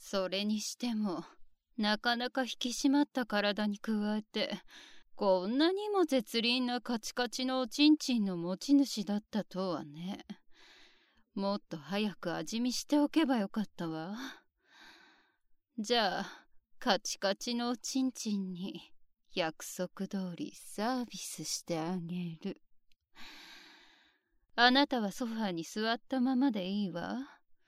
それにしても、なかなか引き締まった体に加えて、こんなにも絶倫なカチカチのおちんちんの持ち主だったとはね。もっと早く味見しておけばよかったわ。じゃあ、カチカチのおちんちんに約束通りサービスしてあげる。あなたはソファーに座ったままでいいわ。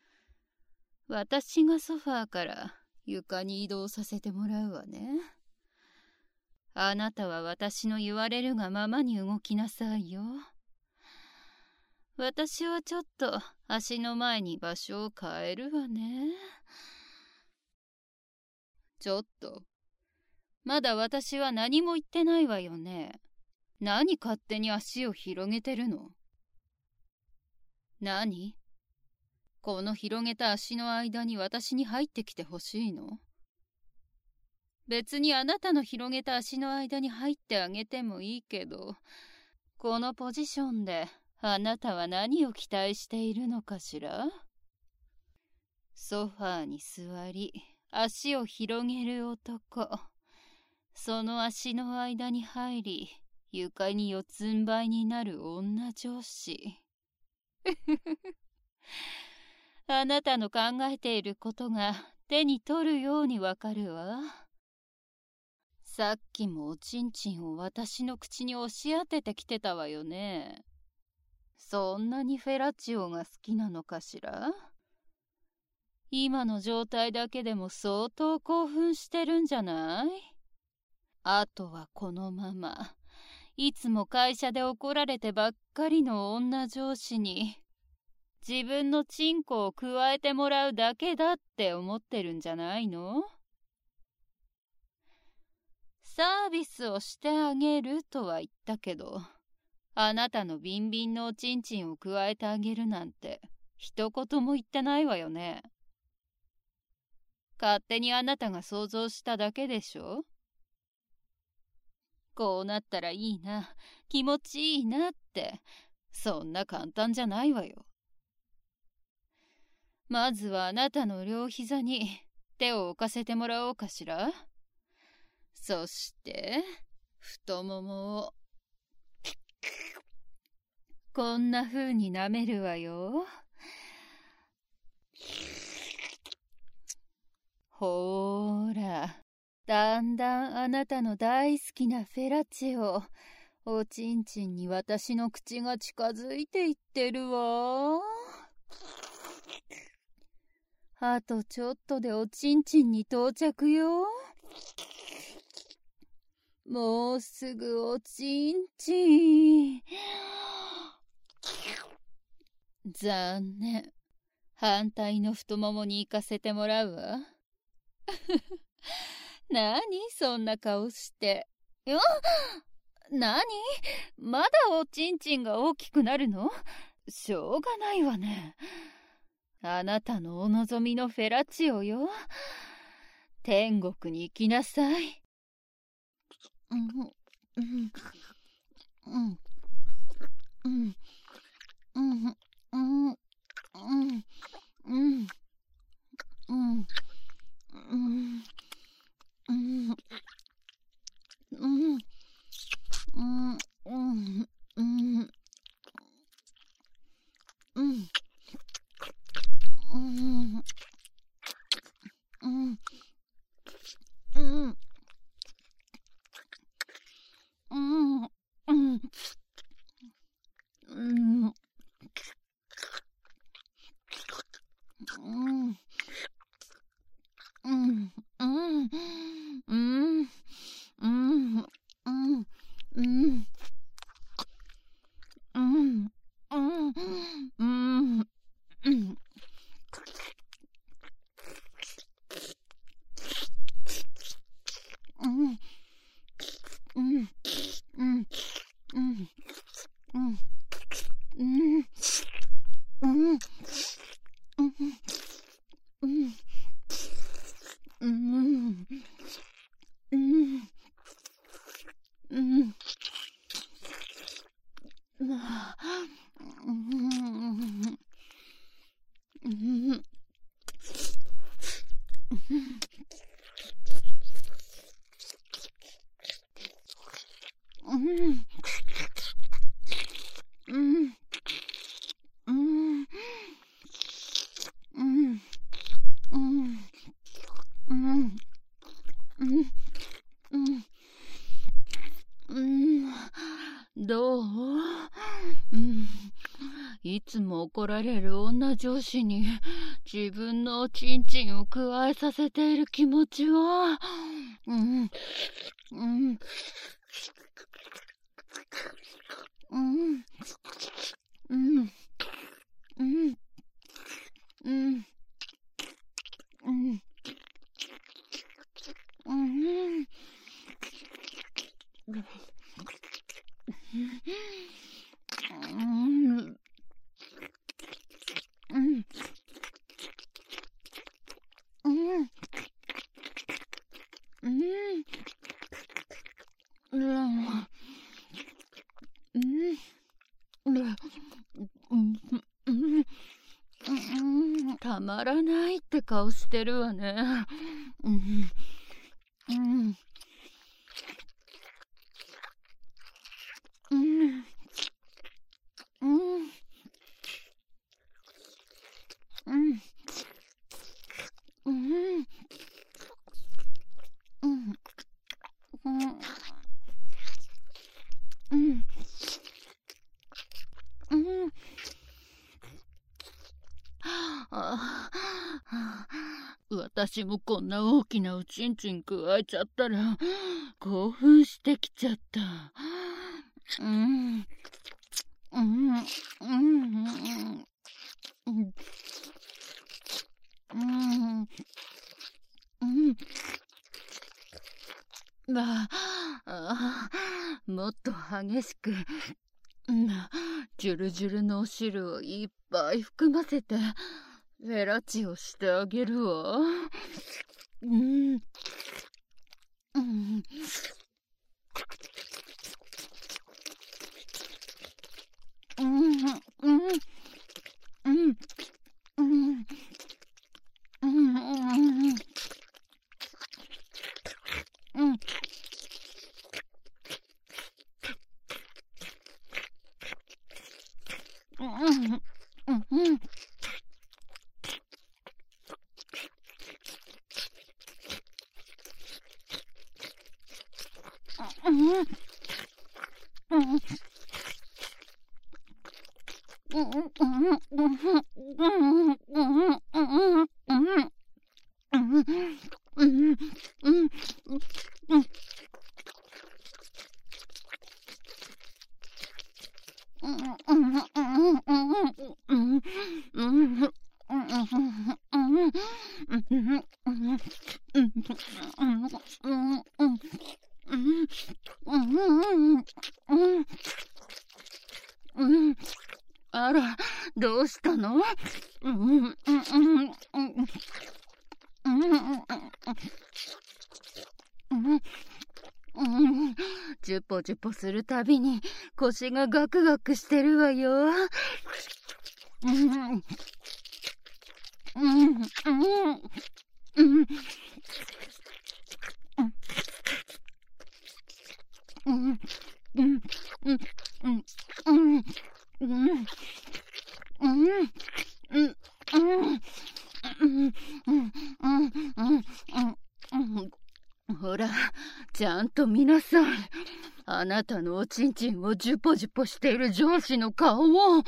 私がソファーから床に移動させてもらうわね。あなたは私の言われるがままに動きなさいよ。私はちょっと足の前に場所を変えるわね。ちょっと、まだ私は何も言ってないわよね。何勝手に足を広げてるの？何？この広げた足の間に私に入ってきてほしいの？別にあなたの広げた足の間に入ってあげてもいいけど、このポジションであなたは何を期待しているのかしら？ソファーに座り、足を広げる男。その足の間に入り、床に四つん這いになる女上司。あなたの考えていることが手に取るようにわかるわ。さっきもおちんちんを私の口に押し当ててきてたわよね。そんなにフェラチオが好きなのかしら？今の状態だけでも相当興奮してるんじゃない？あとはこのまま、いつも会社で怒られてばっかりの女上司に、自分のチンコを加えてもらうだけだって思ってるんじゃないの？サービスをしてあげるとは言ったけど、あなたのビンビンのおちんちんを加えてあげるなんて一言も言ってないわよね。勝手にあなたが想像しただけでしょ？こうなったらいいな、気持ちいいなって、そんな簡単じゃないわよ。まずはあなたの両膝に手を置かせてもらおうかしら。そして太ももをこんな風に舐めるわよ。ほーら、だんだんあなたの大好きなフェラチオ、おちんちんに私の口が近づいていってるわ。あとちょっとでおちんちんに到着よ。もうすぐおちんちん。残念。反対の太ももに行かせてもらうわ。なにそんな顔して。なに？まだおちんちんが大きくなるの？しょうがないわね。あなたのお望みのフェラチオよ。天国に行きなさい。 られる女上司に自分のおちんちんをくわえさせている気持ちは、たまらないって顔してるわね。私もこんな大きなおちんちんくわえちゃったら興奮してきちゃった。もっと激しく、ジュルジュルのお汁をいっぱい含ませてフェラチオしてあげるわ。あら、どうしたの？ジュポジュポするたびに腰がガクガクしてるわよ。ほら、ちゃんと見なさい。あなたのおちんちんをジュポジュポしている上司の顔を。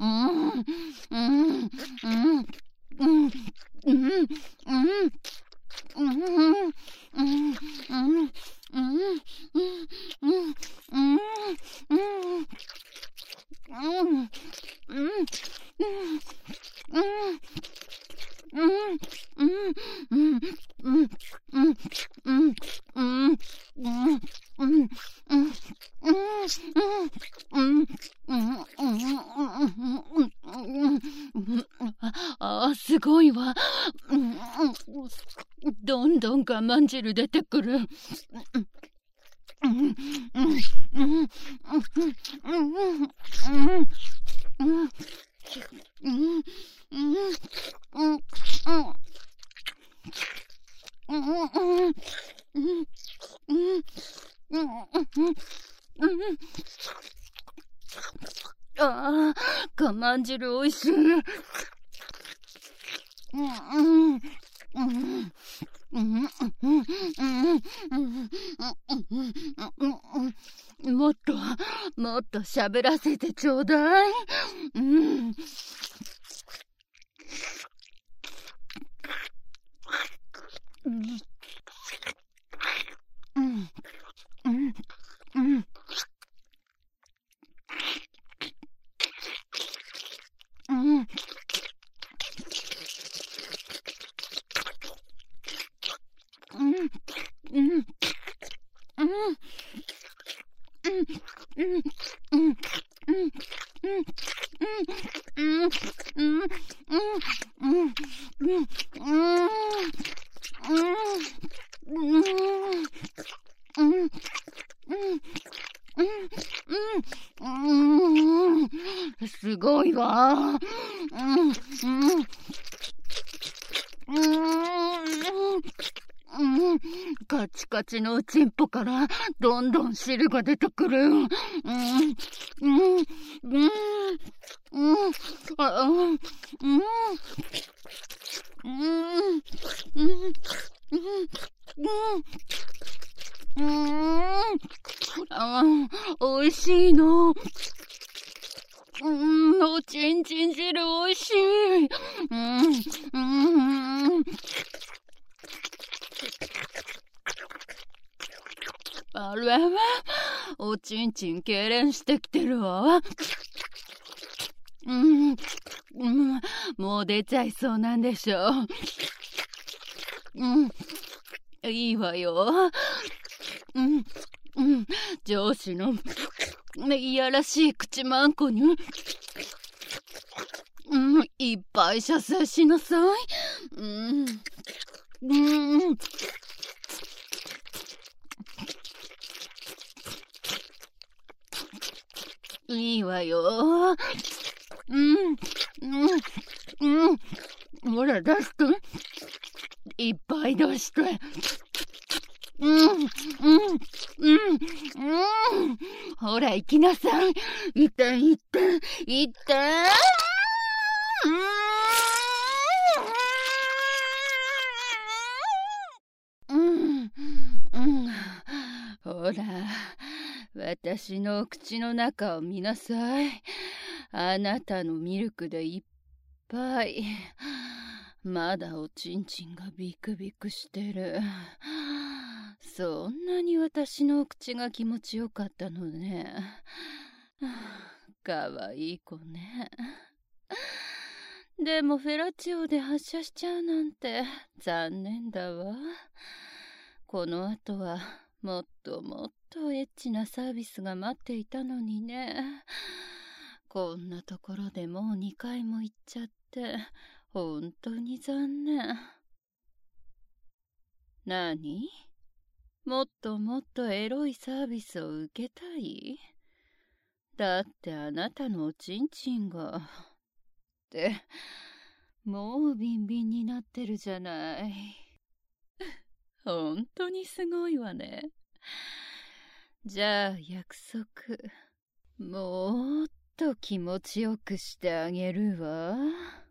すごいわ。どんどん我慢汁出てくる。ああ、我慢汁おいしい。もっと喋らせてちょうだい。 すごいわ。カチカチのチンポからどんどん汁が出てくる。おいしいの。おちんちん汁おいしい。あれは、おちんちん痙攣してきてるわ。もう出ちゃいそうなんでしょ。いいわよ。上司のいやらしい口まんこに、いっぱい射精しなさい。いいわよ。ほら、出して。いっぱい出して。ほら、行きなさい。行って、行って、行って。ほら、私の口の中を見なさい。あなたのミルクでいっぱい。まだおちんちんがビクビクしてる。そんなに私の口が気持ちよかったのね。かわいい子ね。でもフェラチオで発射しちゃうなんて残念だわ。この後はもっともっとエッチなサービスが待っていたのにね。こんなところでもう2回も行っちゃって本当に残念。なに？もっともっとエロいサービスを受けたい？だってあなたのおちんちんがってもうビンビンになってるじゃない。本当にすごいわね。じゃあ約束、もっと気持ちよくしてあげるわ。